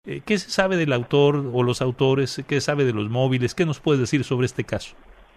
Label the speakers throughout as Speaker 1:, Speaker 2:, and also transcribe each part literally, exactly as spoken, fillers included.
Speaker 1: Eh, ¿Qué se sabe del autor o los autores? ¿Qué se sabe de los móviles? ¿Qué nos puedes decir sobre este caso?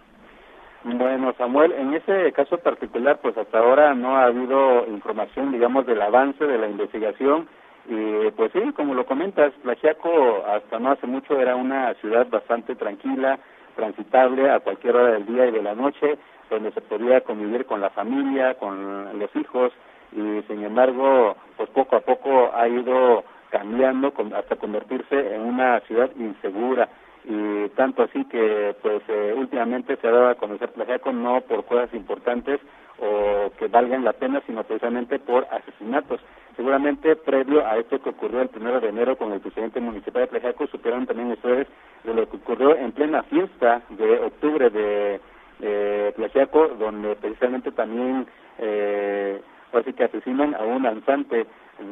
Speaker 2: Bueno, Samuel, en ese caso particular, pues hasta ahora no ha habido información, digamos, del avance de la investigación. Y pues sí, como lo comentas, Tlaxiaco hasta no hace mucho era una ciudad bastante tranquila, transitable a cualquier hora del día y de la noche, donde se podía convivir con la familia, con los hijos, y sin embargo, pues poco a poco ha ido cambiando hasta convertirse en una ciudad insegura. Y tanto así que pues eh, últimamente se ha dado a conocer Tlaxiaco no por cosas importantes o que valgan la pena, sino precisamente por asesinatos. Seguramente previo a esto que ocurrió el primero de enero con el presidente municipal de Tlaxiaco, supieron también ustedes de lo que ocurrió en plena fiesta de octubre de eh, Tlaxiaco, donde precisamente también eh, así que asesinan a un danzante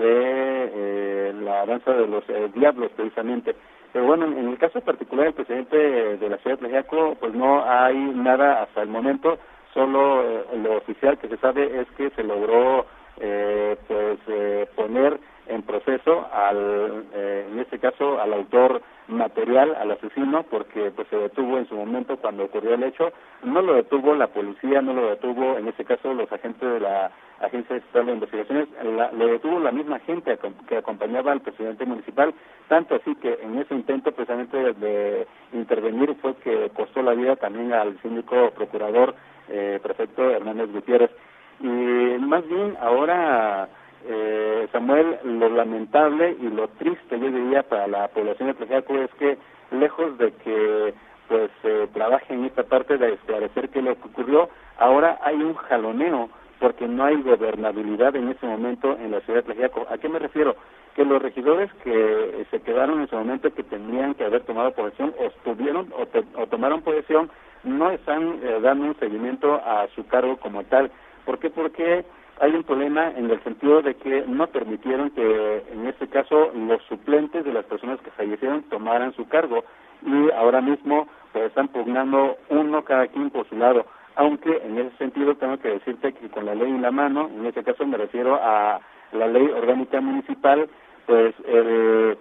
Speaker 2: de eh, la danza de los eh, diablos precisamente. Pero bueno, en el caso particular del presidente de la ciudad de Tlaxiaco, pues no hay nada hasta el momento, solo eh, lo oficial que se sabe es que se logró eh, pues eh, poner en proceso al, eh, en este caso al autor material, al asesino, porque pues se detuvo en su momento cuando ocurrió el hecho. No lo detuvo la policía, no lo detuvo en este caso los agentes de la Agencia Estatal de Investigaciones, la, lo detuvo la misma gente que acompañaba al presidente municipal, tanto así que en ese intento precisamente de, de intervenir fue que costó la vida también al síndico procurador eh, prefecto Hernández Gutiérrez. Y más bien ahora, eh, Samuel, lo lamentable y lo triste, yo diría, para la población de Tlaxiaco es que lejos de que pues eh, trabaje en esta parte de esclarecer qué es lo que ocurrió, ahora hay un jaloneo porque no hay gobernabilidad en ese momento en la ciudad de Tlaxiaco. ¿A qué me refiero? Que los regidores que se quedaron en ese momento, que tenían que haber tomado posesión, o estuvieron o, te, o tomaron posesión, no están eh, dando un seguimiento a su cargo como tal. ¿Por qué? Porque hay un problema en el sentido de que no permitieron que, en este caso, los suplentes de las personas que fallecieron tomaran su cargo, y ahora mismo pues están pugnando uno cada quien por su lado. Aunque en ese sentido tengo que decirte que con la ley en la mano, en este caso me refiero a la ley orgánica municipal, pues el,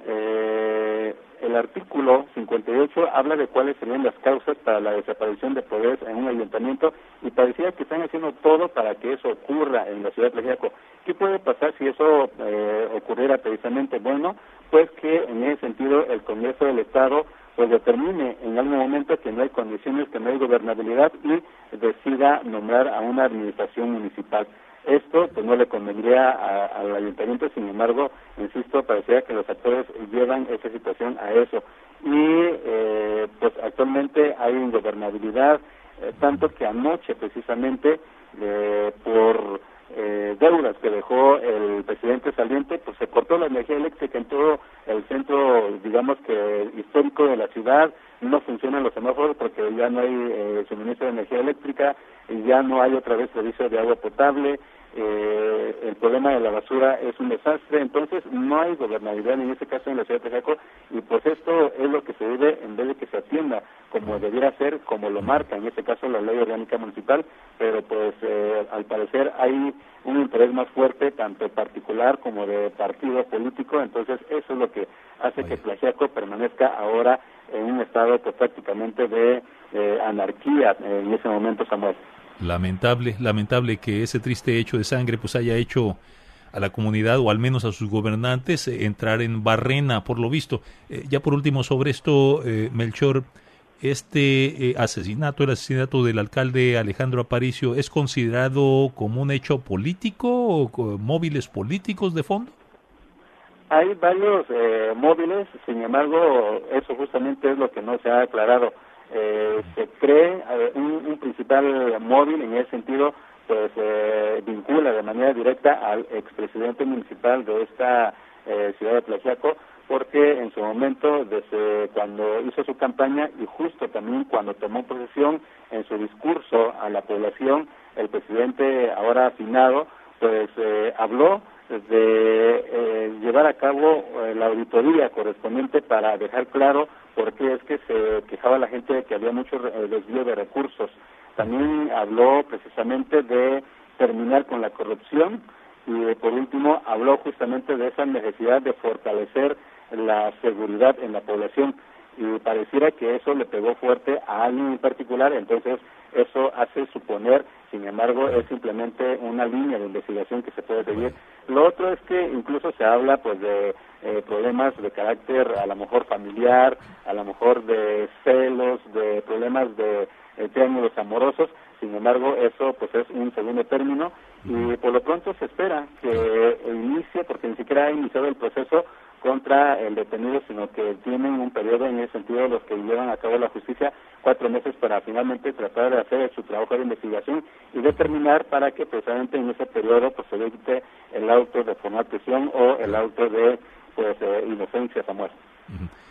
Speaker 2: eh, el artículo cincuenta y ocho habla de cuáles serían las causas para la desaparición de poderes en un ayuntamiento, y parecía que están haciendo todo para que eso ocurra en la ciudad de Tlaxiaco. ¿Qué puede pasar si eso eh, ocurriera precisamente? Bueno, pues que en ese sentido el Congreso del Estado pues determine en algún momento que no hay condiciones, que no hay gobernabilidad, y decida nombrar a una administración municipal. Esto pues no le convendría a, al ayuntamiento, sin embargo, insisto, parecía que los actores llevan esa situación a eso. Y eh, pues actualmente hay ingobernabilidad, eh, tanto que anoche precisamente eh, por eh, deudas que dejó el presidente saliente, pues se cortó la energía eléctrica en todo el centro, digamos que histórico de la ciudad. No funcionan los semáforos porque ya no hay eh, suministro de energía eléctrica, y ya no hay otra vez servicio de agua potable. Eh, el problema de la basura es un desastre, entonces no hay gobernabilidad en este caso en la ciudad de Tlaxiaco, y pues esto es lo que se debe, en vez de que se atienda como debiera ser, como lo marca en este caso la ley orgánica municipal, pero pues eh, al parecer hay un interés más fuerte, tanto particular como de partido político, entonces eso es lo que hace que Tlaxiaco permanezca ahora en un estado pues prácticamente de eh, anarquía eh, en ese momento, Samuel.
Speaker 1: Lamentable, lamentable que ese triste hecho de sangre pues haya hecho a la comunidad, o al menos a sus gobernantes, eh, entrar en barrena, por lo visto. Eh, ya por último sobre esto, eh, Melchor, este eh, asesinato, el asesinato del alcalde Alejandro Aparicio, ¿es considerado como un hecho político o con móviles políticos de fondo?
Speaker 2: Hay varios eh, móviles, sin embargo, eso justamente es lo que no se ha aclarado. Eh, se cree eh, un, un principal móvil en ese sentido, pues eh, vincula de manera directa al expresidente municipal de esta eh, ciudad de Tlaxiaco, porque en su momento, desde cuando hizo su campaña y justo también cuando tomó posesión, en su discurso a la población, el presidente ahora afinado, pues eh, habló de eh, llevar a cabo eh, la auditoría correspondiente para dejar claro por qué es que se quejaba la gente de que había mucho eh, desvío de recursos. También habló precisamente de terminar con la corrupción, y eh, por último habló justamente de esa necesidad de fortalecer la seguridad en la población, y pareciera que eso le pegó fuerte a alguien en particular. Entonces eso hace suponer, sin embargo, es simplemente una línea de investigación que se puede seguir. Lo otro es que incluso se habla pues de eh, problemas de carácter a lo mejor familiar, a lo mejor de celos, de problemas de eh, triángulos amorosos. Sin embargo, eso pues es un segundo término, y por lo pronto se espera que inicie, porque ni siquiera ha iniciado el proceso contra el detenido, sino que tienen un periodo en ese sentido los que llevan a cabo la justicia, cuatro meses para finalmente tratar de hacer su trabajo de investigación y determinar para que precisamente en ese periodo pues se dicte el auto de formal prisión o el auto de pues eh, inocencia, Samuel.
Speaker 1: Uh-huh.